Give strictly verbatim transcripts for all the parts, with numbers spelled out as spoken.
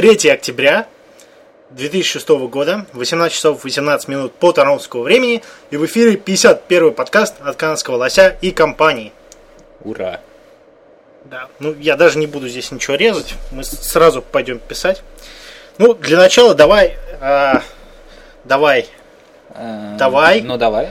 третьего октября две тысячи шестого года, восемнадцать часов восемнадцать минут по торонтовскому времени, и в эфире пятьдесят первый подкаст от Канадского Лося и компании. Ура! Да, ну я даже не буду здесь ничего резать, мы сразу пойдем писать. Ну, для начала давай, а, давай, А, давай. Ну давай.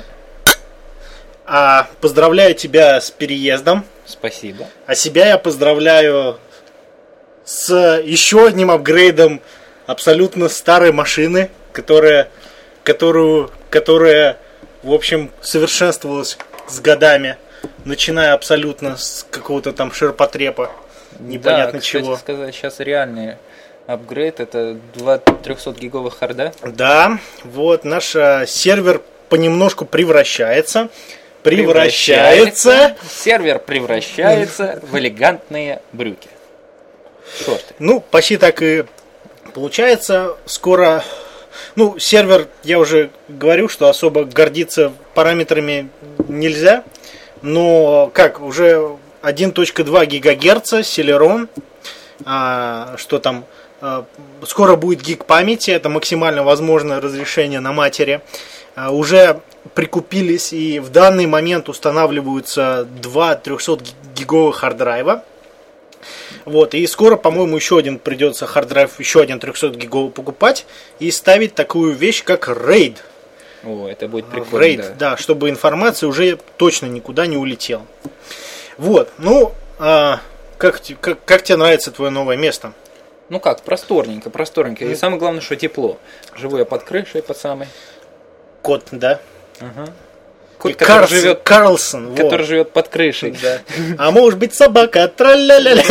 А, поздравляю тебя с переездом. Спасибо. А себя я поздравляю с еще одним апгрейдом абсолютно старой машины, которая, которую, которая, в общем, совершенствовалась с годами, начиная абсолютно с какого-то там ширпотреба, непонятно да, кстати чего. сказать, сейчас реальный апгрейд, это два трехсотгиговых харда. Да, вот наш а, сервер понемножку превращается. Превращается. превращается. Сервер превращается в элегантные брюки. Шорты. Ну, почти так и получается. Скоро. Ну, сервер, я уже говорю, что особо гордиться параметрами нельзя. Но как, уже один целых два гигагерца, Celeron. А, что там? А, скоро будет гиг памяти. Это максимально возможное разрешение на матери. А, уже прикупились и в данный момент устанавливаются два трехсотгиговых харддрайва. Вот, и скоро, по-моему, еще один придется харддрайв, еще один трехсотгиговый покупать и ставить такую вещь, как RAID. О, это будет прикольно. RAID, да. да, чтобы информация уже точно никуда не улетела. Вот, ну, а, как, как, как тебе нравится твое новое место? Ну как, просторненько, просторненько. И самое главное, что тепло. Живу я под крышей, под самой. Кот, да? Ага. Кот, И который, Карлсон, живет, Карлсон, который вот. живет под крышей. Да. А может быть собака, тра-ля-ля-ля.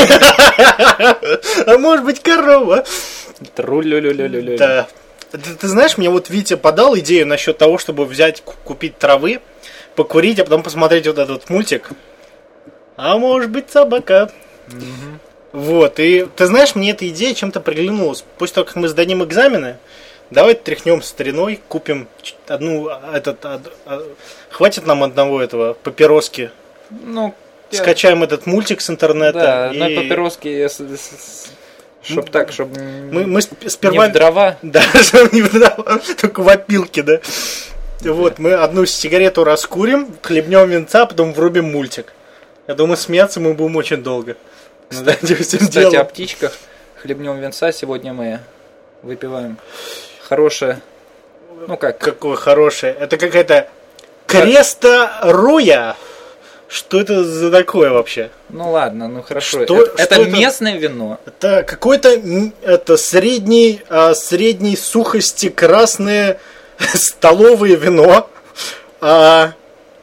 А может быть корова. Тру-лю-лю-лю-лю-лю. Да. Ты, ты знаешь, мне вот Витя подал идею насчет того, чтобы взять, купить травы, покурить, а потом посмотреть вот этот мультик. А может быть собака. Угу. Вот, и ты знаешь, мне эта идея чем-то приглянулась. После того, как мы сдадим экзамены, давай тряхнем стариной, купим одну, этот, од, од, хватит нам одного этого папироски. Ну, скачаем я... этот мультик с интернета. Да, и... на папироски, чтоб так, чтобы мы, мы сперва... не в дрова. Да, чтобы не в дрова, только в опилки, да. Вот, мы одну сигарету раскурим, хлебнем винца, потом врубим мультик. Я думаю, смеяться мы будем очень долго. Кстати, Кстати о птичках. Хлебнем винца. Сегодня мы выпиваем хорошее. Ну как? Какое хорошее? Это какая-то Креста Руя. Что это за такое вообще? Ну ладно, ну хорошо. Что, это что это это местное вино. Это какой-то это средней, а, средней сухости красное столовое вино. А,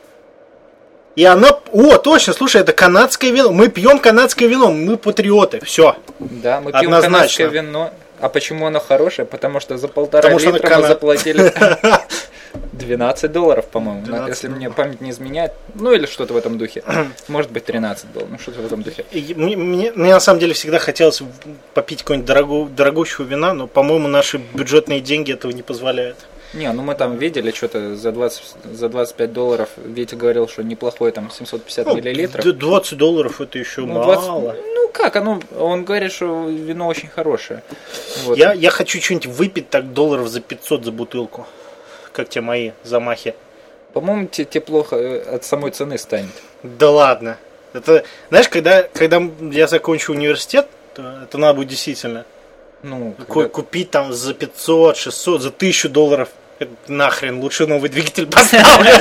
и она... О, точно, слушай, это канадское вино. Мы пьем канадское вино, мы патриоты. Все. Да, мы пьем канадское вино. А почему оно хорошее? Потому что за полтора Потому литра мы Канад... заплатили двенадцать долларов, по-моему. двенадцать Если мне память не изменяет. Ну или что-то в этом духе. Может быть тринадцать долларов. Ну что-то в этом духе. Мне, мне, мне на самом деле всегда хотелось попить какое-нибудь дорогу, дорогущего вина, но, по-моему, наши бюджетные деньги этого не позволяют. Не, ну мы там видели что-то за двадцать, за двадцать пять долларов. Витя говорил, что неплохое там семьсот пятьдесят ну, миллилитров. двадцать долларов это еще ну, мало. двадцать, ну как, оно, он говорит, что вино очень хорошее. Вот. Я, я хочу что-нибудь выпить так долларов за пятьсот за бутылку. Как те мои замахи. По-моему, тебе, тебе плохо от самой цены станет. Да ладно. Это, знаешь, когда, когда я закончу университет, то это надо будет действительно ну, когда... купить там за пятьсот, шестьсот, за тысячу долларов. Это нахрен, лучше новый двигатель поставлю.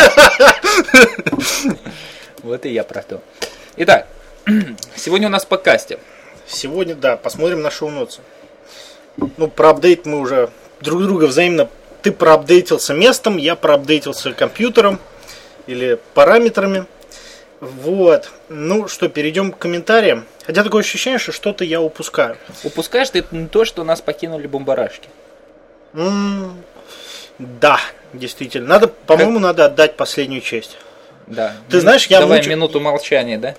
Вот и я про то. Итак, сегодня у нас в подкасте. Сегодня, да, посмотрим на шоу-ноты. Ну, про апдейт мы уже друг друга взаимно... Ты проапдейтился местом, я проапдейтился компьютером или параметрами. Вот. Ну что, перейдем к комментариям. Хотя такое ощущение, что что-то я упускаю. Упускаешь ты то, что нас покинули бомбарашки? М-м- да, действительно. Надо, по-моему, как... надо отдать последнюю честь. Да. Ты знаешь, я Давай муч... минуту молчания, да?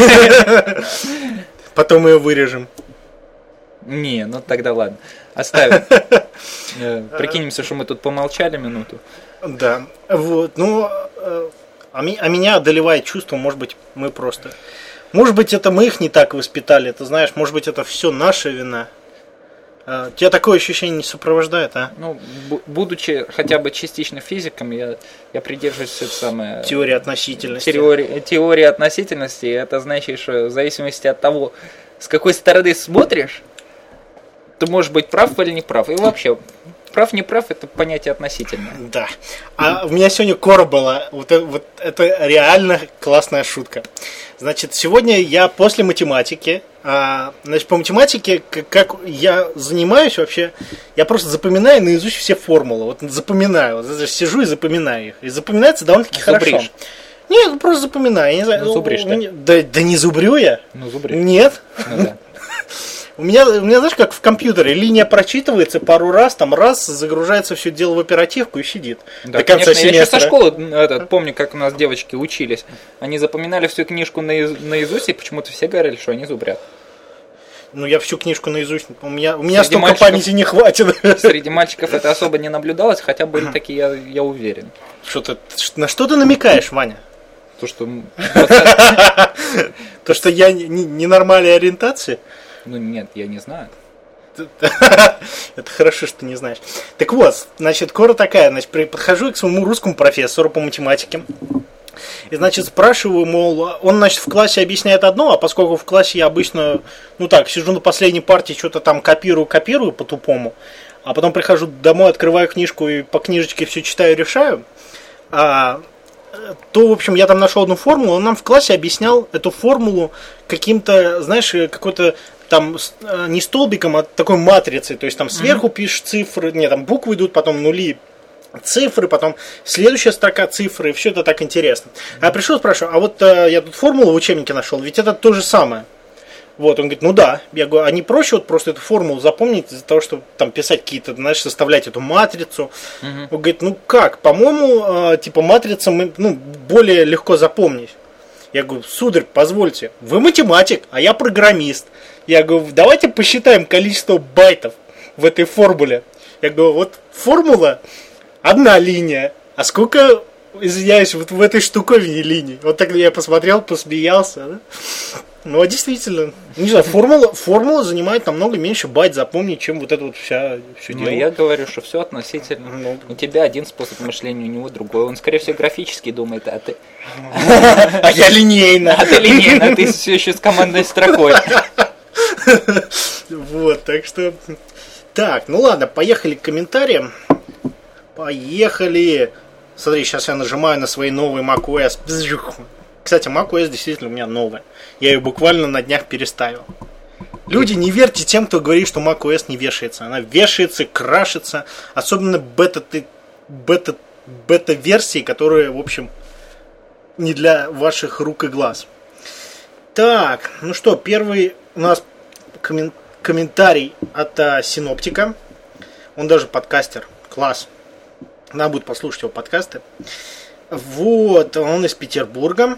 Потом мы ее вырежем. Не, ну тогда ладно. Оставим. Прикинемся, что мы тут помолчали минуту. Да. Вот. Ну, а меня одолевает чувство, может быть, мы просто... Может быть, это мы их не так воспитали, ты знаешь, может быть, это все наша вина. А, тебя такое ощущение не сопровождает, а? Ну, б- будучи хотя бы частично физиком, я, я придерживаюсь это самое... Теория относительности. Теория, теория относительности, это значит, что в зависимости от того, с какой стороны смотришь, ты можешь быть прав или не прав. И вообще, прав, не прав, это понятие относительное. Да. А у меня сегодня кора была. Вот это, вот это реально классная шутка. Значит, сегодня я после математики, а, значит, по математике, как, как я занимаюсь вообще, я просто запоминаю наизусть все формулы. Вот запоминаю. Вот, сижу и запоминаю их. И запоминается довольно-таки Зубришь. хорошо. Нет, ну просто запоминаю. Я не знаю, ну, зубришь, да? Да, да не зубрю я. Ну, зубришь. Нет. Ну, да. У меня, у меня, знаешь, как в компьютере, линия прочитывается пару раз, там раз, загружается все дело в оперативку и сидит. Да, до конца конечно, семестра. Я еще со школы этот, помню, как у нас девочки учились. Они запоминали всю книжку наиз, наизусть, и почему-то все говорили, что они зубрят. Ну, я всю книжку наизусть. У меня, у меня Среди столько мальчиков, памяти не хватит. Среди мальчиков это особо не наблюдалось, хотя были такие, я, я уверен. Что ты, на что ты намекаешь, Ваня? То, что... То, что я ненормальной ориентации? Ну, нет, я не знаю. Это хорошо, что ты не знаешь. Так вот, значит, кора такая. Значит, подхожу к своему русскому профессору по математике. И, значит, спрашиваю, мол, он, значит, в классе объясняет одно, а поскольку в классе я обычно, ну так, сижу на последней партии, что-то там копирую, копирую по-тупому, а потом прихожу домой, открываю книжку и по книжечке все читаю, решаю, а, то, в общем, я там нашел одну формулу, он нам в классе объяснял эту формулу каким-то, знаешь, какой-то там не столбиком, а такой матрицей, то есть там сверху mm-hmm. пишешь цифры, не, там буквы идут, потом нули, цифры, потом следующая строка цифры, и все это так интересно. А я пришел, спрашиваю, а вот э, я тут формулу в учебнике нашел, ведь это то же самое. Вот, он говорит, ну да. Я говорю, а не проще вот просто эту формулу запомнить из-за того, чтобы там писать какие-то, знаешь, составлять эту матрицу. Uh-huh. Он говорит, ну как, по-моему, э, типа матрица мы, ну, более легко запомнить. Я говорю, сударь, позвольте, вы математик, а я программист. Я говорю, давайте посчитаем количество байтов в этой формуле. Я говорю, вот формула одна линия, а сколько, извиняюсь, вот в этой штуковине линий. Вот так я посмотрел, посмеялся. Да? Ну, а действительно, не знаю, формула, формула занимает намного меньше байт запомнить, чем вот это вот вся, все ну, дело. Я говорю, что все относительно. Ну, у тебя один способ мышления, у него другой. Он, скорее всего, графически думает, а ты... А я линейно. А ты линейно, а ты все еще с командной строкой. Вот, так что... Так, ну ладно, поехали к комментариям. Поехали. Смотри, сейчас я нажимаю на свои новые macOS. Кстати, macOS действительно у меня новая. Я ее буквально на днях переставил. Люди, не верьте тем, кто говорит, что macOS не вешается. Она вешается, крашится. Особенно бета, бета, бета-версии, которые, в общем, не для ваших рук и глаз. Так, ну что, первый у нас коммен- комментарий от а, Синоптика. Он даже подкастер. Класс. Надо будет послушать его подкасты. Вот, он из Петербурга.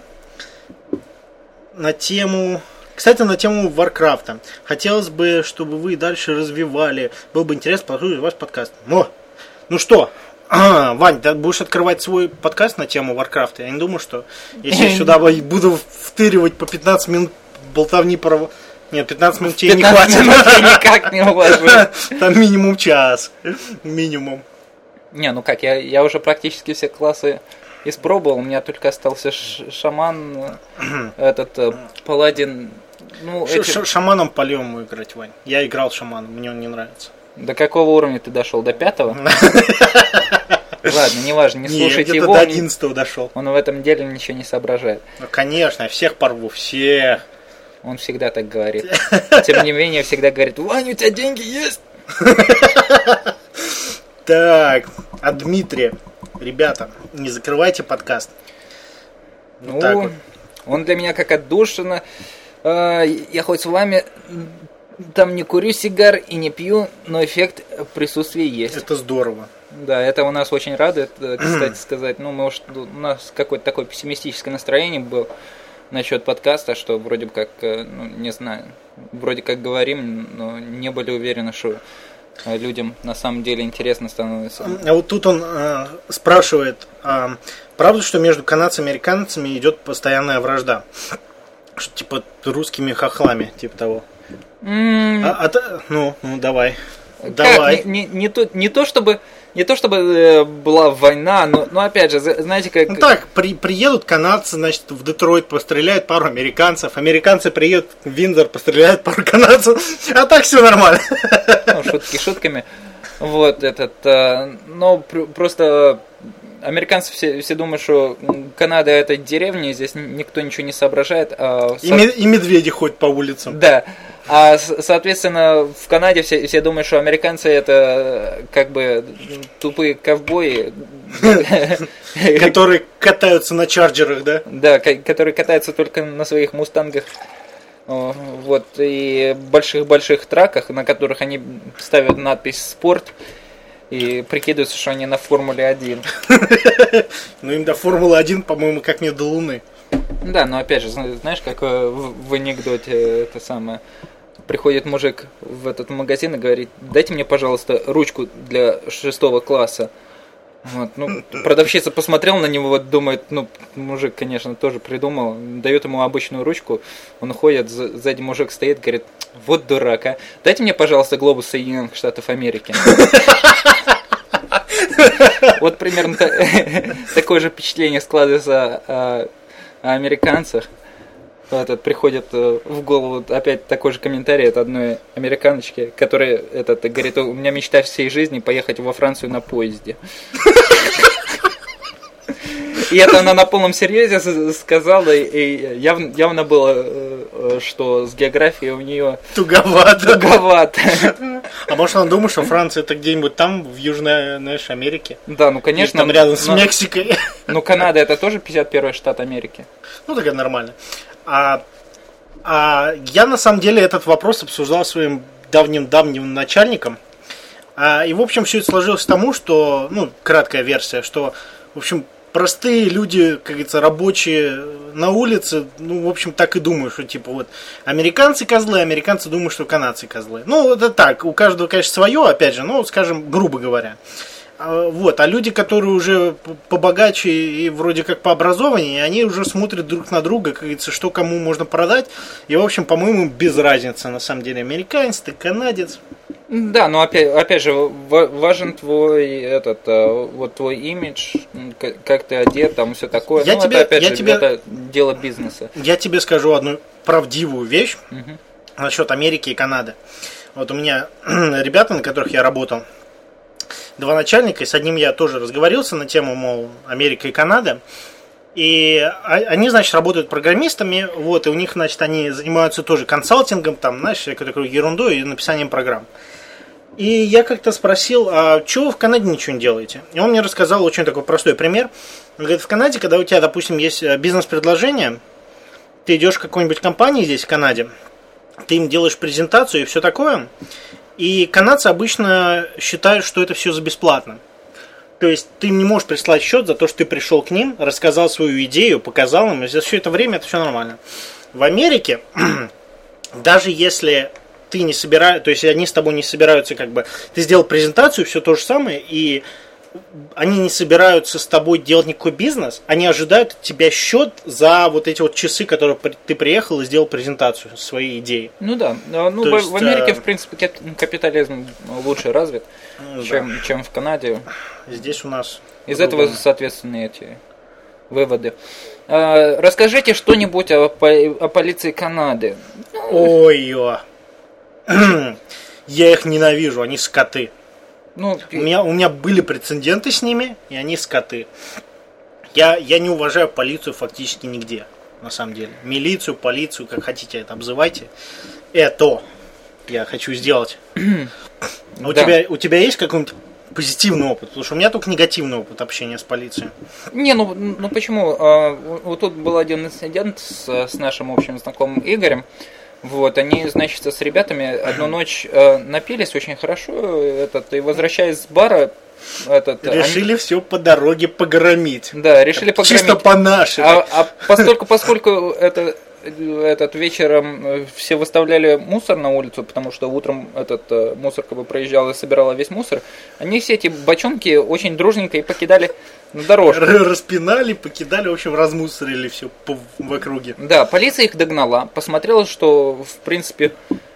На тему... Кстати, на тему Варкрафта. Хотелось бы, чтобы вы дальше развивали. Было бы интересно послушать ваш подкаст. Ну, ну что, а, Вань, ты будешь открывать свой подкаст на тему Варкрафта? Я не думаю, что если я сюда буду втыривать по пятнадцать минут болтовни про... Нет, пятнадцать минут тебе не хватит. Я никак не уложу. Там минимум час. Минимум. Не, ну как, я, я уже практически все классы испробовал. У меня только остался ш- шаман, этот, э, паладин. Ну, Ш- эти... Шаманом по левому играть, Вань. Я играл шаманом, мне он не нравится. До какого уровня ты дошел? До пятого? Ладно, неважно, не слушайте его. Я до одиннадцатого дошел. Он в этом деле ничего не соображает. Ну, конечно, я всех порву, всех. Он всегда так говорит. Тем не менее, всегда говорит, Вань, у тебя деньги есть? Так, от Дмитрия. Ребята, не закрывайте подкаст. Вот ну, так вот. Он для меня как отдушина. Я хоть с вами там не курю сигар и не пью, но эффект присутствия есть. Это здорово. Да, это у нас очень радует, кстати сказать. Ну, может, у нас какое-то такое пессимистическое настроение было насчет подкаста, что вроде как, ну, не знаю, вроде как говорим, но не были уверены, что людям на самом деле интересно становится. А вот тут он э, спрашивает, э, правда, что между канадцами и американцами идет постоянная вражда? Что, типа русскими хохлами, типа того. Mm. А, а, ну, ну, давай. Давай. Как? Не, не, не, то, не то чтобы... Не то чтобы э, была война, но, но опять же, знаете, как... Ну так, при, приедут канадцы, значит, в Детройт, постреляют пару американцев, американцы приедут в Виндзор, постреляют пару канадцев, а так все нормально. Ну, шутки шутками. Вот этот... Э, но пр- просто американцы все, все думают, что Канада это деревня, здесь никто ничего не соображает. А и, со... и медведи ходят по улицам. Да. А, соответственно, в Канаде все, все думают, что американцы это как бы тупые ковбои. Которые катаются на чарджерах, да? Да, которые катаются только на своих мустангах. Вот, и больших-больших траках, на которых они ставят надпись «Спорт». И прикидываются, что они на Формуле один. Ну им до Формулы один, по-моему, как не до Луны. Да, но опять же, знаешь, как в, в анекдоте это самое. Приходит мужик в этот магазин и говорит: дайте мне, пожалуйста, ручку для шестого класса. Вот, ну, продавщица посмотрела на него, вот, думает, ну, мужик, конечно, тоже придумал, дает ему обычную ручку, он уходит, сзади мужик стоит, говорит: вот дурак, а, дайте мне, пожалуйста, глобус Соединенных Штатов Америки. Вот примерно такое же впечатление складывается о американцах. Этот приходит в голову опять такой же комментарий от одной американочки, которая этот, говорит: у меня мечта всей жизни поехать во Францию на поезде. И это она на полном серьезе сказала, и явно, явно было, что с географией у нее туговато. туговато. А может она думает, что Франция это где-нибудь там, в Южной, знаешь, Америке? Да, ну конечно. Или там рядом с но, Мексикой. Ну Канада это тоже пятьдесят первый штат Америки. Ну так это нормально. А, а я на самом деле этот вопрос обсуждал своим давним-давним начальником. А, и в общем все это сложилось к тому, что, ну, краткая версия, что, в общем, простые люди, как говорится, рабочие на улице, ну, в общем, так и думают, что, типа, вот, американцы козлы, американцы думают, что канадцы козлы. Ну, это так, у каждого, конечно, свое, опять же, ну, скажем, грубо говоря. Вот, а люди, которые уже побогаче и вроде как пообразованнее, они уже смотрят друг на друга, как говорится, что кому можно продать. И, в общем, по-моему, без разницы, на самом деле, американец, ты канадец. Да, но опять, опять же, важен твой этот, вот твой имидж, как ты одет, там все такое. Я ну, тебе, это опять я же, тебе, это дело бизнеса. Я тебе скажу одну правдивую вещь угу. насчет Америки и Канады. Вот у меня ребята, на которых я работал, два начальника, и с одним я тоже разговорился на тему, мол, Америка и Канада. И они, значит, работают программистами, вот, и у них, значит, они занимаются тоже консалтингом, там, знаешь, такой ерундой и написанием программ. И я как-то спросил: а чего вы в Канаде ничего не делаете? И он мне рассказал очень такой простой пример. Он говорит: в Канаде, когда у тебя, допустим, есть бизнес-предложение, ты идешь к какой-нибудь компании здесь, в Канаде, ты им делаешь презентацию и все такое, и канадцы обычно считают, что это все за бесплатно. То есть ты им не можешь прислать счет за то, что ты пришел к ним, рассказал свою идею, показал им, и за все это время это все нормально. В Америке, даже если ты не собираешь, то есть они с тобой не собираются, как бы, ты сделал презентацию, все то же самое, и они не собираются с тобой делать никакой бизнес, они ожидают от тебя счет за вот эти вот часы, которые ты приехал и сделал презентацию своей идеи. Ну да, ну в, есть, в Америке, в принципе, капитализм лучше развит, ну, чем, да. чем в Канаде. Здесь у нас... Из этого, соответственно, эти выводы. Расскажите что-нибудь о, о полиции Канады. Ой-ё. Я их ненавижу, они скоты. Ну, у, меня, у меня были прецеденты с ними, и они скоты. Я, я не уважаю полицию фактически нигде, на самом деле. Милицию, полицию, как хотите это обзывайте. Это я хочу сделать. А у, да. тебя, у тебя есть какой-нибудь позитивный опыт? Потому что у меня только негативный опыт общения с полицией. Не, ну, ну почему? А, вот тут был один инцидент с, с нашим общим знакомым Игорем. Вот, они, значит, с ребятами одну ночь э, напились очень хорошо, этот, и возвращаясь с бара, этот, решили они... все по дороге погромить. Да, решили погромить. Чисто по-нашему. А, а поскольку, поскольку это, этот вечером все выставляли мусор на улицу, потому что утром этот мусорка бы проезжала и собирала весь мусор, они все эти бочонки очень дружненько и покидали на дорожку. Распинали, покидали, в общем, размусорили все по, в округе. Да, полиция их догнала, посмотрела, что, в принципе,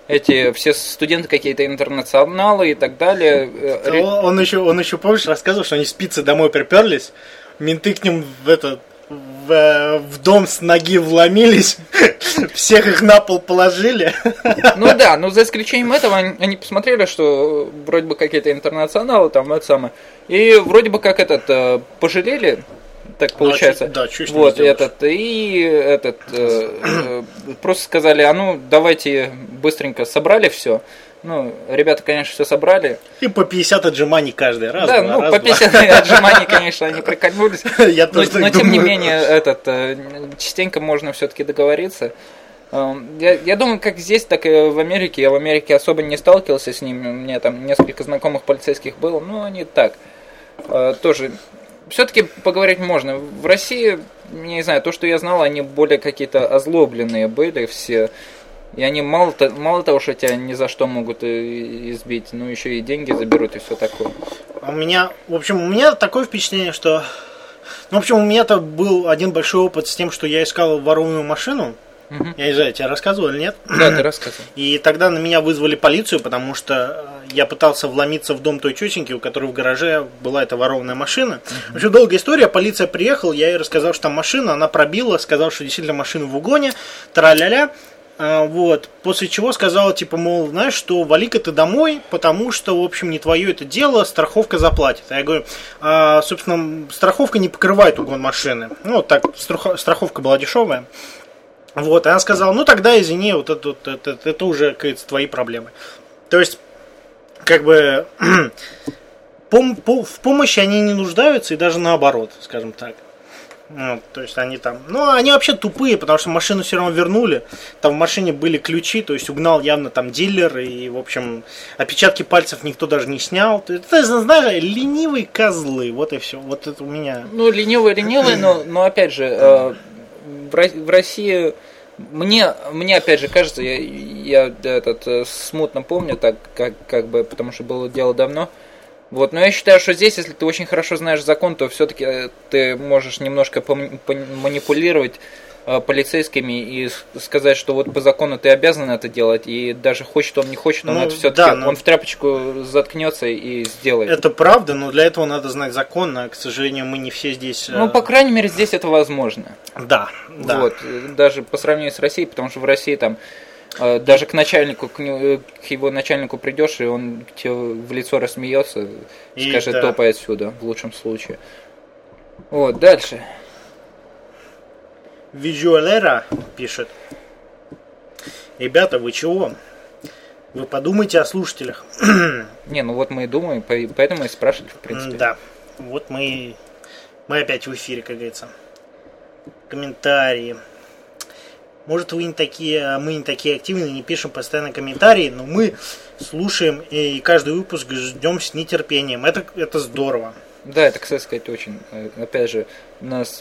эти все студенты какие-то интернационалы и так далее. Он, он еще, он еще, помнишь, рассказывал, что они с пиццы домой приперлись, менты к ним в этот... В, в дом с ноги вломились, всех их на пол положили. Ну да, но за исключением этого они, они посмотрели, что вроде бы какие-то интернационалы там это самое, и вроде бы как этот э, пожалели, так получается. Да, чуть вот этот и этот э, э, просто сказали, а ну давайте быстренько собрали все. Ну, ребята, конечно, все собрали. И по пятьдесят отжиманий каждый раз. Да, два, ну, раз, по пятьдесят два. Отжиманий, конечно, они прикольнулись. Я но, тоже но так тем не думаю. менее, этот, частенько можно все-таки договориться. Я, я думаю, как здесь, так и в Америке. Я в Америке особо не сталкивался с ними. У меня там несколько знакомых полицейских было. Но они так. Тоже. Все-таки поговорить можно. В России, не знаю, то, что я знал, они более какие-то озлобленные были все. И они мало, мало того, что тебя ни за что могут избить, но еще и деньги заберут и все такое. У меня, в общем, у меня такое впечатление, что... Ну, в общем, у меня-то был один большой опыт с тем, что я искал ворованную машину. Угу. Я не знаю, тебе рассказывал или нет? Да, ты рассказывал. И тогда на меня вызвали полицию, потому что я пытался вломиться в дом той тетеньки, у которой в гараже была эта ворованная машина. Угу. В общем, долгая история. Полиция приехала, я ей рассказал, что там машина, она пробила, сказал, что действительно машина в угоне, тра-ля-ля. А, вот, после чего сказала, типа, мол, знаешь, что вали-ка ты домой, потому что, в общем, не твое это дело, страховка заплатит. А я говорю, а, собственно, страховка не покрывает угон машины. Ну, вот так, страховка была дешевая. Вот, и она сказала, ну, тогда, извини, вот это, вот, это, это, это уже, как говорится, твои проблемы. То есть, как бы, пом- по- в помощи они не нуждаются, и даже наоборот, скажем так. Вот, то есть они там, ну они вообще тупые, потому что машину все равно вернули. Там в машине были ключи, то есть угнал явно там дилер. И в общем отпечатки пальцев никто даже не снял. Ты знаешь, ленивые козлы. Вот и все. Вот это у меня. Ну ленивые, ленивые, но, но опять же э, в России мне, мне опять же кажется, я, я этот смутно помню, так как, как бы, потому что было дело давно. Вот, но я считаю, что здесь, если ты очень хорошо знаешь закон, то все-таки ты можешь немножко манипулировать э, полицейскими и сказать, что вот по закону ты обязан это делать, и даже хочет он не хочет, он ну, это все-таки да, но... он в тряпочку заткнется и сделает. Это правда, но для этого надо знать закон, а, к сожалению, мы не все здесь. Ну, по крайней мере, здесь это возможно. Да, да. Вот, даже по сравнению с Россией, потому что в России там даже к начальнику, к его начальнику придешь, и он тебе в лицо рассмеется, и скажет, да. Топай отсюда, в лучшем случае. Вот, дальше. Визуалера пишет. Ребята, вы чего? Вы подумайте о слушателях. Не, ну вот мы и думаем, поэтому и спрашивали, в принципе. Да, вот мы, мы опять в эфире, как говорится. Комментарии. Может, вы не такие, мы не такие активные, не пишем постоянно комментарии, но мы слушаем и каждый выпуск ждем с нетерпением. Это, это здорово. Да, это, кстати сказать, очень, опять же, нас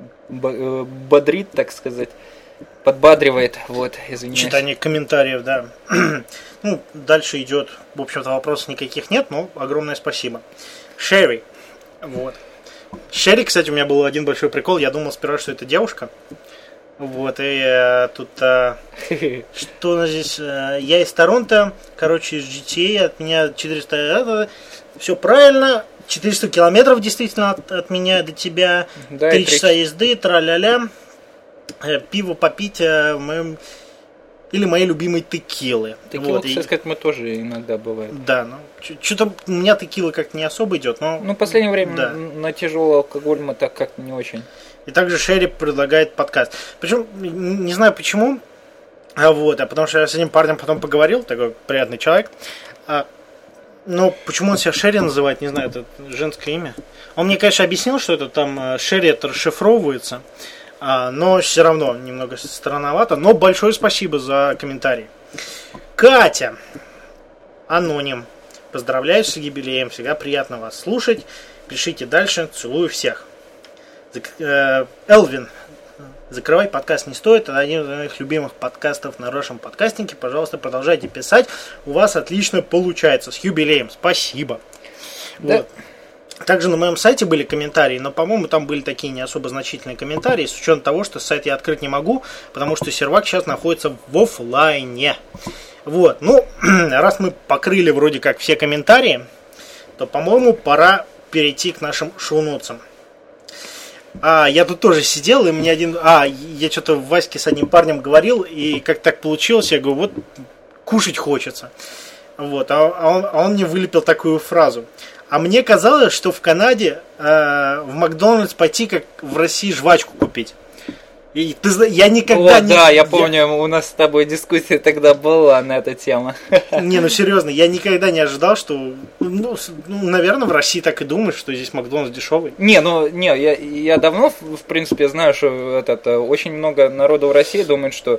бодрит, так сказать, подбадривает, вот, извиняюсь. Читание комментариев, да. Ну, дальше идет, в общем-то, вопросов никаких нет, но огромное спасибо. Шерри, вот. Шерри, кстати, у меня был один большой прикол, я думал сперва, что это девушка. Вот, и э, тут, э, что у нас здесь, э, я из Торонто, короче, из джи ти эй, от меня четыреста, э, все правильно, четыреста километров действительно от, от меня до тебя, да, три часа езды, тра-ля-ля, э, пиво попить, э, моем, или мои любимые текилы. Текилы, вот, кстати и... сказать, мы тоже иногда бывает. Да, ну, что-то у меня текила как-то не особо идет, но... Ну, в последнее время да. на тяжелый алкоголь мы так как-то не очень... И также Шерри предлагает подкаст. Причем, не знаю почему, а вот, а потому что я с этим парнем потом поговорил, такой приятный человек. А, но почему он себя Шерри называет, не знаю, это женское имя. Он мне, конечно, объяснил, что это там Шерри это расшифровывается, а, но все равно немного странновато. Но большое спасибо за комментарий. Катя, аноним. Поздравляю с юбилеем, всегда приятно вас слушать. Пишите дальше, целую всех. Элвин, закрывать подкаст не стоит. Это один из моих любимых подкастов на нашем подкастинге. Пожалуйста, продолжайте писать. У вас отлично получается. С юбилеем. Спасибо. Да. Вот. Также на моем сайте были комментарии, но, по-моему, там были такие не особо значительные комментарии, с учетом того, что сайт я открыть не могу, потому что сервак сейчас находится в офлайне. Вот, ну, раз мы покрыли вроде как все комментарии, то, по-моему, пора перейти к нашим шоу-нотсам. А, я тут тоже сидел, и мне один... А, я что-то в Ваське с одним парнем говорил, и как так получилось, я говорю, вот кушать хочется. Вот, а, а, он, а он мне вылепил такую фразу. А мне казалось, что в Канаде э, в Макдональдс пойти, как в России, жвачку купить. И ты, я никогда О, не... да, я помню, я... у нас с тобой дискуссия тогда была на эту тему. Не, ну серьезно, я никогда не ожидал, что... Ну, ну, наверное, в России так и думают, что здесь Макдональдс дешевый. Не, ну, не, я, я давно, в принципе, знаю, что этот, очень много народу в России думает, что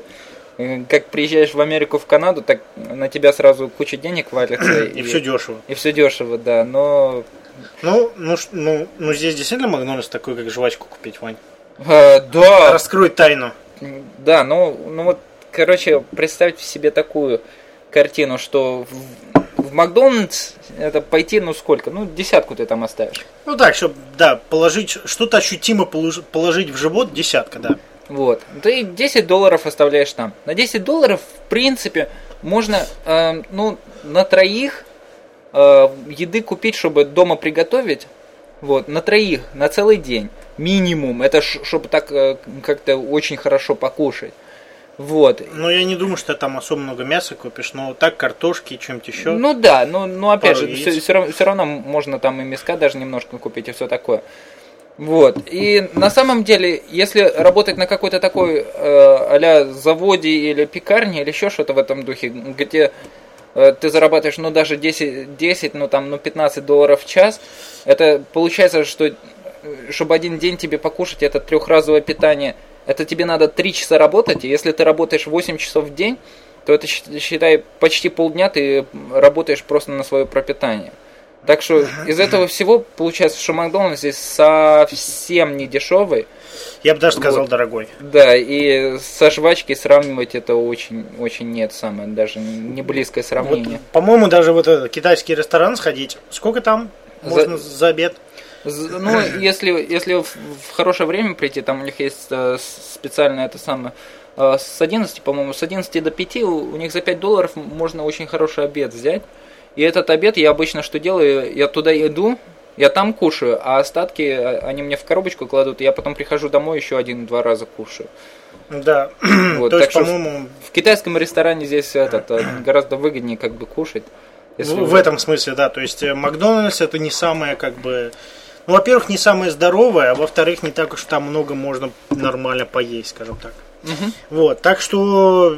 как приезжаешь в Америку, в Канаду, так на тебя сразу куча денег валится. И, и все дешево. И все дешево, да, но... Ну, ну, ну, ну здесь действительно Макдональдс такой, как жвачку купить, Вань? А, да. Раскрой тайну. Да, ну, ну вот, короче, представьте себе такую картину, что в, в Макдональдс это пойти, ну сколько? Ну, десятку ты там оставишь. Ну так, чтобы, да, положить, что-то ощутимо положить, положить в живот, десятка, да. Вот. Ты десять долларов оставляешь там. На десять долларов, в принципе, можно, э, ну, на троих э, еды купить, чтобы дома приготовить. Вот, на троих, на целый день. Минимум. Это чтобы так э, как-то очень хорошо покушать. Вот. Ну, я не думаю, что там особо много мяса купишь, но так картошки и чем-то еще. Ну да, но, но опять Пару же, все, все, все равно можно там и мяска даже немножко купить и все такое. Вот. И на самом деле, если работать на какой-то такой э, а-ля заводе или пекарне или еще что-то в этом духе, где э, ты зарабатываешь, ну, даже десять, десять, ну, там, ну, пятнадцать долларов в час, это получается, что чтобы один день тебе покушать это трехразовое питание, это тебе надо три часа работать, и если ты работаешь восемь часов в день, то это, считай, почти полдня ты работаешь просто на свое пропитание. Так что из этого всего получается, что Макдональдс здесь совсем не дешевый. Я бы даже сказал, вот. Дорогой. Да, и со жвачкой сравнивать это очень, очень нет, самое даже не близкое сравнение. Вот, по-моему, даже вот этот китайский ресторан сходить, сколько там можно за, за обед? Ну, если, если в, в хорошее время прийти, там у них есть э, специальное это самое, э, с одиннадцати, по-моему, с одиннадцати до пяти у, у них за пять долларов можно очень хороший обед взять. И этот обед я обычно что делаю, я туда иду, я там кушаю, а остатки они мне в коробочку кладут, и я потом прихожу домой еще один-два раза кушаю. Да, вот, то так есть, что по-моему... В, в китайском ресторане здесь этот, гораздо выгоднее как бы кушать. Если в, в этом смысле, да, то есть Макдональдс это не самое как бы... Ну, во-первых, не самое здоровое, а во-вторых, не так уж там много можно нормально поесть, скажем так. Угу. Вот, так что...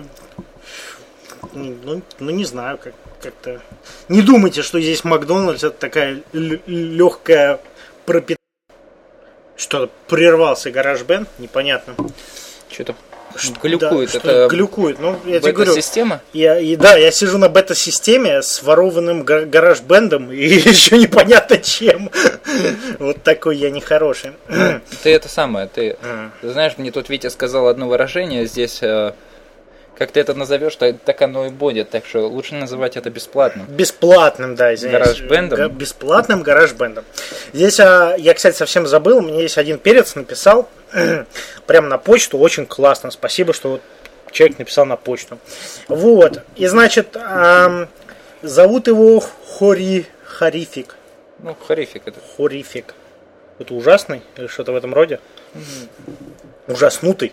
Ну, ну не знаю, как... Как-то... Не думайте, что здесь Макдональдс это такая л- легкая пропитание. Что-то прервался GarageBand, непонятно. Что-то глюкует. Да, это глюкует. Ну, я тебе говорю, бета-система? Я, и, да, я сижу на бета-системе с ворованным GarageBand'ом и еще непонятно чем. Вот такой я нехороший. Ты это самое, ты знаешь, мне тут Витя сказал одно выражение здесь... Как ты это назовешь, так оно и будет. Так что лучше называть это бесплатным. Бесплатным, да, извиняюсь. GarageBand'ом. Бесплатным GarageBand'ом. Здесь, я, кстати, совсем забыл, мне есть один перец написал прямо на почту, очень классно. Спасибо, что вот человек написал на почту. Вот, и значит, эм, зовут его Хори, Хорифик. Ну, Хорифик это. Хорифик. Это ужасный или что-то в этом роде? Mm-hmm. Ужаснутый.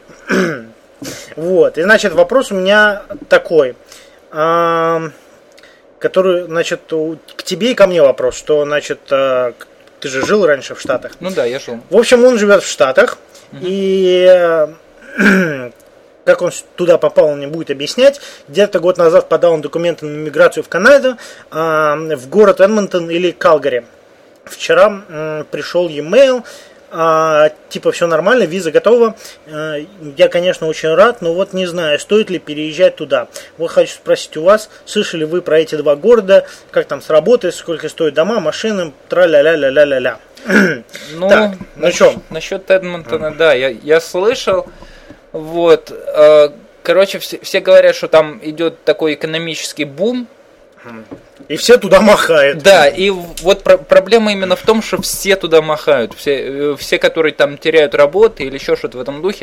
Вот, и, значит, вопрос у меня такой, э, который, значит, к тебе и ко мне вопрос, что, значит, э, ты же жил раньше в Штатах. Ну да, я жил. В общем, он живет в Штатах, угу. и э, как он туда попал, он не будет объяснять. Где-то год назад подал он документы на миграцию в Канаду, э, в город Эдмонтон или Калгари. Вчера э, пришел e-mail, А, типа все нормально, виза готова. А, я, конечно, очень рад, но вот не знаю, стоит ли переезжать туда. Вот хочу спросить у вас, слышали вы про эти два города, как там с работой, сколько стоят дома, машины, тра-ля-ля-ля-ля-ля-ля. Ну, так, ну что? Насчет Эдмонтона, mm. да, я, я слышал. Вот, э, короче, все, все говорят, что там идет такой экономический бум. И все туда махают. Да, и вот про- проблема именно в том, что все туда махают. Все, все, которые там теряют работу или еще что-то в этом духе,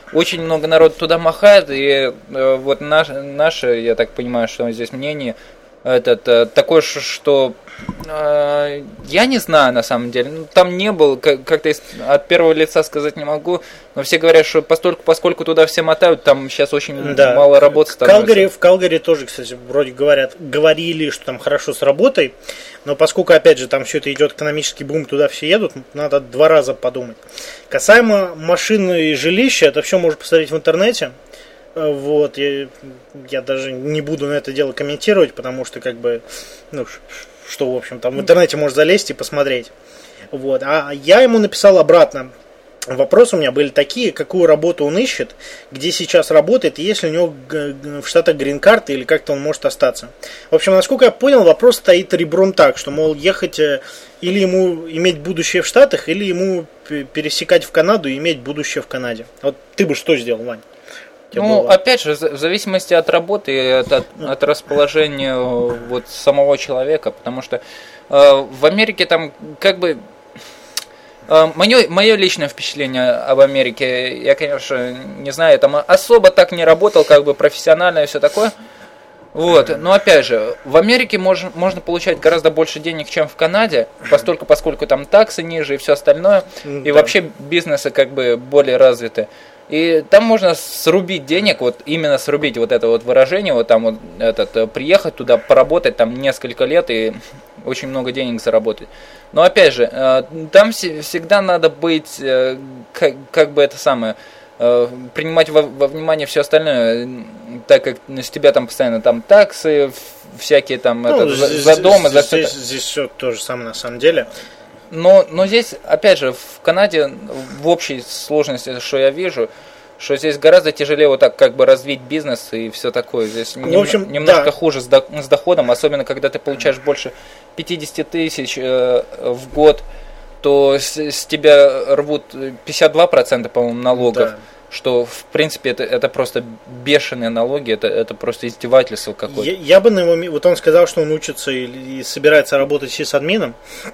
очень много народу туда махает, и э, вот наш, наше, я так понимаю, что здесь мнение, этот, э, такое, что э, я не знаю на самом деле, ну, там не был, как- как-то из- от первого лица сказать не могу, но все говорят, что постольку, поскольку туда все мотают, там сейчас очень Да. мало работы В становится. Калгари, в Калгари тоже, кстати, вроде говорят, говорили, что там хорошо с работой, но поскольку, опять же, там все это идет экономический бум, туда все едут, надо два раза подумать. Касаемо машины и жилища, это все можно посмотреть в интернете. Э, Вот, я, я даже не буду на это дело комментировать, потому что, как бы, ну, ш- что, в общем, там в интернете можно залезть и посмотреть. Вот, а я ему написал обратно. Вопросы у меня были такие, какую работу он ищет, где сейчас работает, и есть ли у него г- г- в Штатах грин-карта или как-то он может остаться. В общем, насколько я понял, вопрос стоит ребром так, что, мол, ехать э, или ему иметь будущее в Штатах, или ему п- пересекать в Канаду и иметь будущее в Канаде. Вот ты бы что сделал, Вань? У тебя Ну, было- опять же, в зависимости от работы и от, от, от расположения э, вот самого человека, потому что э, в Америке там как бы мое, мое личное впечатление об Америке, я, конечно, не знаю, я там особо так не работал, как бы профессионально и все такое. Вот, но опять же, в Америке можно, можно получать гораздо больше денег, чем в Канаде, постольку, поскольку там таксы ниже и все остальное, и Да. вообще бизнесы как бы более развиты. И там можно срубить денег, вот именно срубить вот это вот выражение, вот там вот этот, э, приехать туда, поработать там несколько лет и очень много денег заработать. Но опять же, э, там все- всегда надо быть, э, как, как бы это самое, э, принимать во, во внимание все остальное, э, так как с тебя там постоянно там таксы, в- всякие там Ну, это, за, здесь- за дом, и за здесь, всё здесь, все то же самое на самом деле. но, но здесь, опять же, в Канаде в общей сложности, что я вижу, что здесь гораздо тяжелее вот так как бы развить бизнес и все такое. Здесь нем- общем, немножко да. хуже с, до- с доходом, особенно когда ты получаешь больше пятьдесят тысяч э, в год, то с, с тебя рвут пятьдесят два процента, по-моему, налогов. Да. Что, в принципе, это, это просто бешеные налоги, это, это просто издевательство какое-то. Я, я бы на его ми- вот он сказал, что он учится и, и собирается работать сисадмином.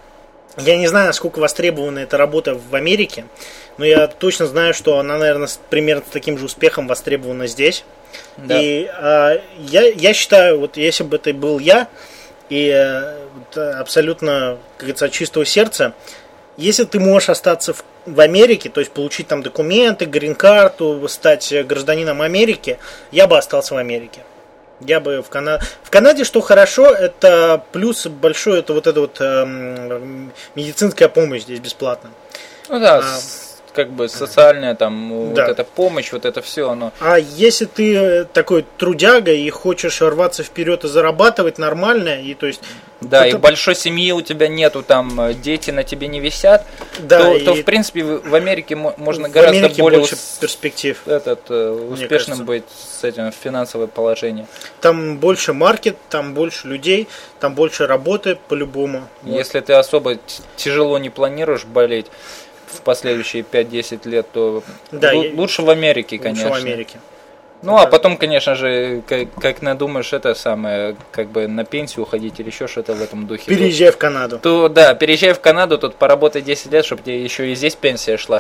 Я не знаю, насколько востребована эта работа в Америке, но я точно знаю, что она, наверное, с- примерно с таким же успехом востребована здесь. Да. И а, я, я считаю, вот если бы это был я, и э, вот, э, абсолютно, как говорится, от чистого сердца, если ты можешь остаться в, в Америке, то есть получить там документы, грин-карту, стать гражданином Америки, я бы остался в Америке. Я бы в Канаде. В Канаде, что хорошо, это плюс большой, это вот эта вот эм, медицинская помощь здесь бесплатно. Ну да, А, с- как бы социальная там, да. вот эта помощь, вот это все, оно... А если ты такой трудяга и хочешь рваться вперед и зарабатывать нормально, и то есть. Да, это- и большой семьи у тебя нету, там э, дети на тебе не висят, Да, то, и то, в принципе в в Америке мо- можно в гораздо Америке более больше ус- перспектив. этот, э, успешным кажется. быть с этим финансовое положение. Там больше маркет, там больше людей, там больше работы по-любому. Вот. Если ты особо т- тяжело не планируешь болеть в последующие пять-десять лет, то Да, лу- я- лучше в Америке, Лучше конечно. в Америке. Ну, а потом, конечно же, как, как надумаешь, это самое, как бы на пенсию уходить или еще что-то в этом духе. Переезжай в Канаду. То, да, переезжай в Канаду, тут поработай десять лет, чтобы тебе еще и здесь пенсия шла.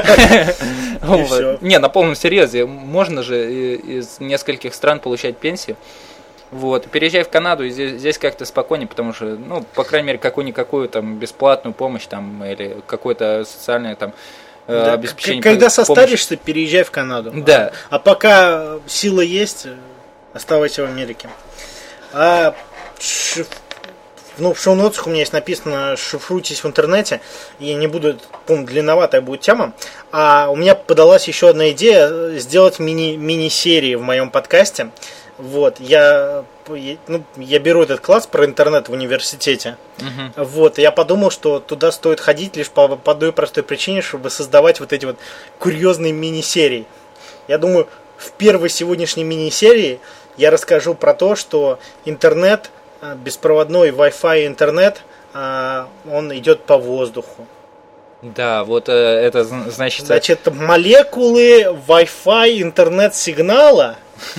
Вот. всё. Не, на полном серьезе, можно же и- из нескольких стран получать пенсию. Вот, переезжай в Канаду, и здесь, здесь как-то спокойнее, потому что, ну, по крайней мере, какую-никакую там бесплатную помощь там или какое-то социальное там э, Да, обеспечение. к- Когда помощи. состаришься, переезжай в Канаду. Да. А, а пока сила есть, оставайся в Америке. А шиф- ну, в шоу-нотах у меня есть написано «шифруйтесь в интернете». Я не буду, помню, длинноватая будет тема. А у меня подалась еще одна идея сделать мини, мини-серии в моем подкасте. Вот, я, я- ну, я беру этот класс про интернет в университете. Мгм. Вот, и я подумал, что туда стоит ходить лишь по, по одной простой причине, чтобы создавать вот эти вот курьезные мини-серии. Я думаю, в первой сегодняшней мини-серии я расскажу про то, что интернет, а, беспроводной Wi-Fi интернет, а, он идет по воздуху. Да, вот э, это зн- значит... Значит, молекулы Wi-Fi интернет-сигнала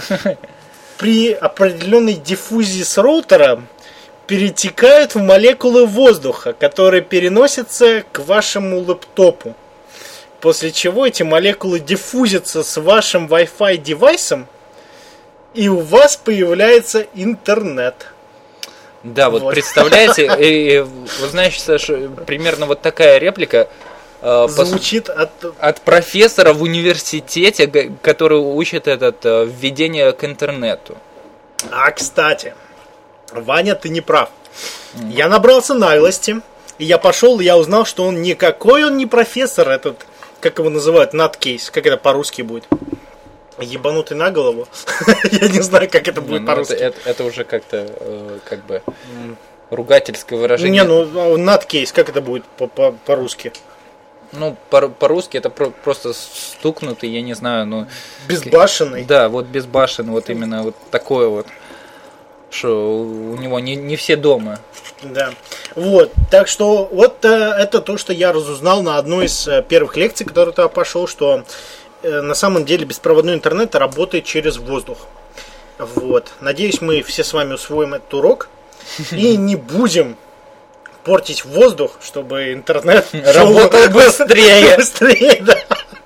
при определенной диффузии с роутера перетекают в молекулы воздуха, которые переносятся к вашему лэптопу. После чего эти молекулы диффузятся с вашим Wi-Fi девайсом, и у вас появляется интернет. Да, вот, вот. Представляете, и, и, вы знаете, Саша, примерно вот такая реплика э, звучит пос... от... от профессора в университете, который учит этот э, введение к интернету. А, кстати, Ваня, ты не прав. Mm. Я набрался наглости, и я пошел, и я узнал, что он никакой, он не профессор, этот, как его называют, nutcase, как это по-русски будет? Ебанутый на голову. Я не знаю, как это будет по-русски. Это, это, это уже как-то э, как бы ругательское выражение. Не, ну nutcase, как это будет по- по-русски? Ну, по- по-русски это про- просто стукнутый, я не знаю, ну... Безбашенный. Да, вот безбашенный, вот именно вот такое вот, что у него не, не все дома. Да. Вот, так что вот э, это то, что я разузнал на одной из э, первых лекций, которую я пошел, что э, на самом деле беспроводной интернет работает через воздух. Вот. Надеюсь, мы все с вами усвоим этот урок и не будем портить воздух, чтобы интернет работал быстрее. Быстрее, да.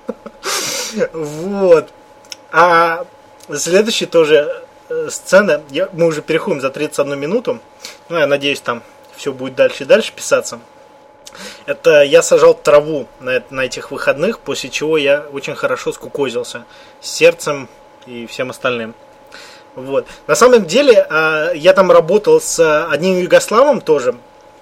Вот. А следующая тоже сцена, я, мы уже переходим за тридцать одну минуту, ну, я надеюсь, там все будет дальше и дальше писаться. Это я сажал траву на, на этих выходных, после чего я очень хорошо скукозился с сердцем и всем остальным. Вот. На самом деле, я там работал с одним югославом тоже.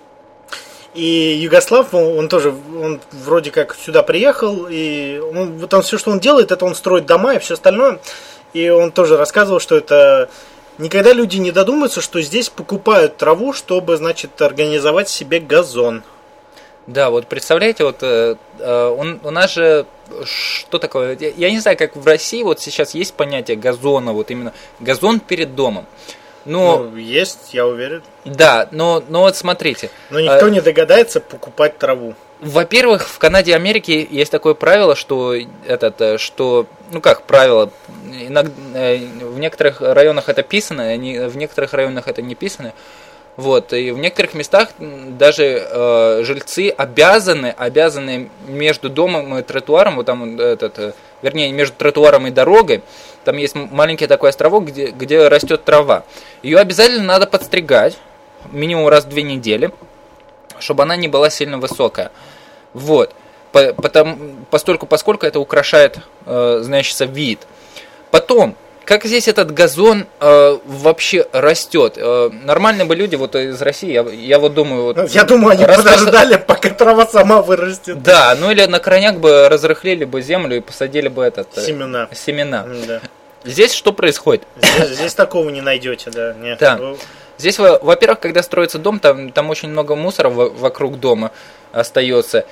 И Югослав, он, он тоже, он вроде как сюда приехал, и он, вот он, все, что он делает, это он строит дома и все остальное. И он тоже рассказывал, что это никогда люди не додумаются, что здесь покупают траву, чтобы, значит, организовать себе газон. Да, вот представляете, вот э, он, у нас же что такое? Я не знаю, как в России вот сейчас есть понятие газона, вот именно газон перед домом. Но, ну, есть, я уверен. Да, но, но вот смотрите. Но никто а, не догадается покупать траву. Во-первых, в Канаде и Америке есть такое правило, что этот, что, ну как правило, иногда, в некоторых районах это писано, в некоторых районах это не писано. Вот, и в некоторых местах даже э, жильцы обязаны, обязаны между домом и тротуаром, вот там этот, вернее, между тротуаром и дорогой, там есть маленький такой островок, где, где растет трава. Ее обязательно надо подстригать, минимум раз в две недели, чтобы она не была сильно высокая. Вот, потому, постольку, поскольку это украшает, э, значит, вид. Потом, как здесь этот газон э, вообще растет? Э, нормальные бы люди вот из России, я, я вот думаю... Вот, я думаю, они рассказ... подождали, пока трава сама вырастет. Да, ну или на крайняк бы разрыхлили бы землю и посадили бы этот... Семена. Э, семена. Да. Здесь что происходит? Здесь, здесь такого не найдете, да. Нет. Да. Здесь, во-первых, когда строится дом, там, там очень много мусора вокруг дома остается.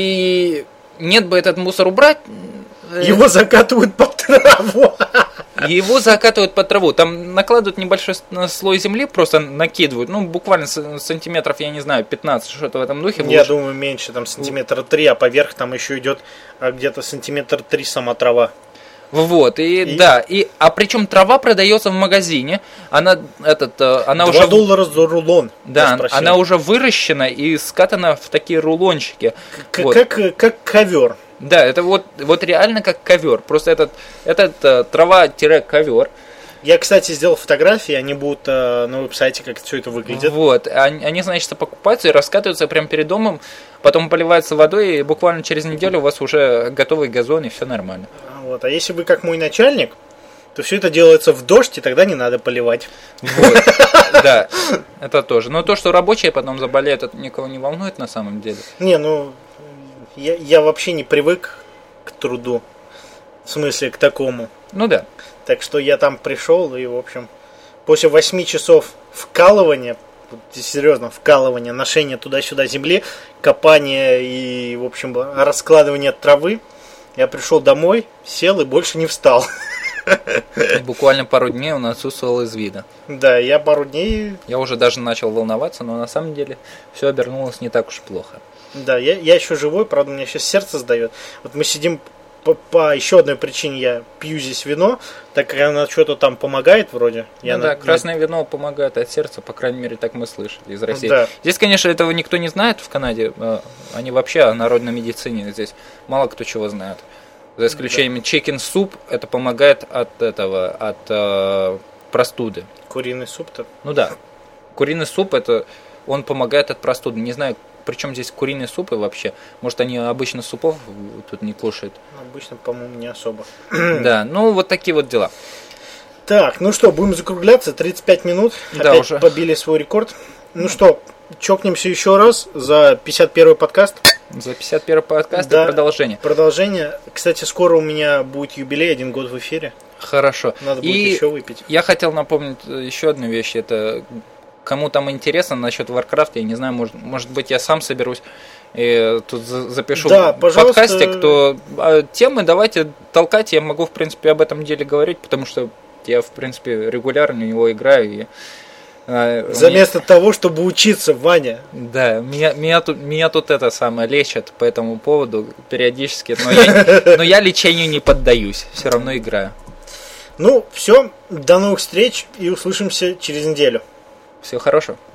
И нет бы этот мусор убрать... Его закатывают под траву. Его закатывают под траву. Там накладывают небольшой слой земли, просто накидывают. Ну, буквально сантиметров, я не знаю, пятнадцать, что-то в этом духе. Я думаю, меньше, там сантиметра три, а поверх там еще идет где-то сантиметр три сама трава. Вот, и, и да, и, а причем трава продается в магазине, она, этот, она два уже... доллара за рулон. Да, она уже выращена и скатана в такие рулончики. К- вот. как, как ковер. Да, это вот, вот реально как ковер. Просто этот, этот трава-ковер. Я, кстати, сделал фотографии, они будут э, на веб-сайте, как все это выглядит. Вот, они, они, значит, покупаются и раскатываются прямо перед домом, потом поливаются водой, и буквально через неделю у вас уже готовый газон, и все нормально. Вот. А если вы как мой начальник, то все это делается в дождь, и тогда не надо поливать. Вот, да, это тоже. Но то, что рабочие потом заболеют, это никого не волнует на самом деле. Не, ну, я, я вообще не привык к труду, в смысле к такому. Ну да. Так что я там пришел, и, в общем, после восьми часов вкалывания, серьезно, вкалывания, ношения туда-сюда земли, копания и, в общем, раскладывания травы, я пришел домой, сел и больше не встал. Буквально пару дней он отсутствовал из вида. Да, я пару дней... Я уже даже начал волноваться, но на самом деле все обернулось не так уж плохо. Да, я, я еще живой, правда, у меня сейчас сердце сдает. Вот мы сидим по, по еще одной причине я пью здесь вино, так как оно что-то там помогает вроде. Я ну, на, да, красное на... вино помогает от сердца, по крайней мере, так мы слышали из России. Да. Здесь, конечно, этого никто не знает в Канаде. Они вообще о народной медицине здесь мало кто чего знает. За исключением да. chicken soup, это помогает от этого, от э, простуды. Куриный суп-то? Ну да. Куриный суп, это он помогает от простуды. Не знаю, причем здесь куриные супы вообще. Может, они обычно супов тут не кушают. Обычно, по-моему, не особо. Да, ну вот такие вот дела. Так, ну что, будем закругляться. тридцать пять минут. Да, опять уже. Побили свой рекорд. Ну что, чокнемся еще раз за пятьдесят первый подкаст. За пятьдесят первый подкаст да, и продолжение. Продолжение. Кстати, скоро у меня будет юбилей, один год в эфире. Хорошо. Надо будет и еще выпить. Я хотел напомнить еще одну вещь. Это кому там интересно насчет Warcraft, я не знаю, может, может быть, я сам соберусь и тут запишу да, в подкасте, кто а, темы давайте толкать, я могу, в принципе, об этом деле говорить, потому что я, в принципе, регулярно в него играю. И, а, Заместо меня... того, чтобы учиться, Ваня. Да, меня, меня, тут, меня тут это самое лечат по этому поводу периодически, но я, но я лечению не поддаюсь, все равно играю. Ну, все, до новых встреч и услышимся через неделю. Всего хорошего.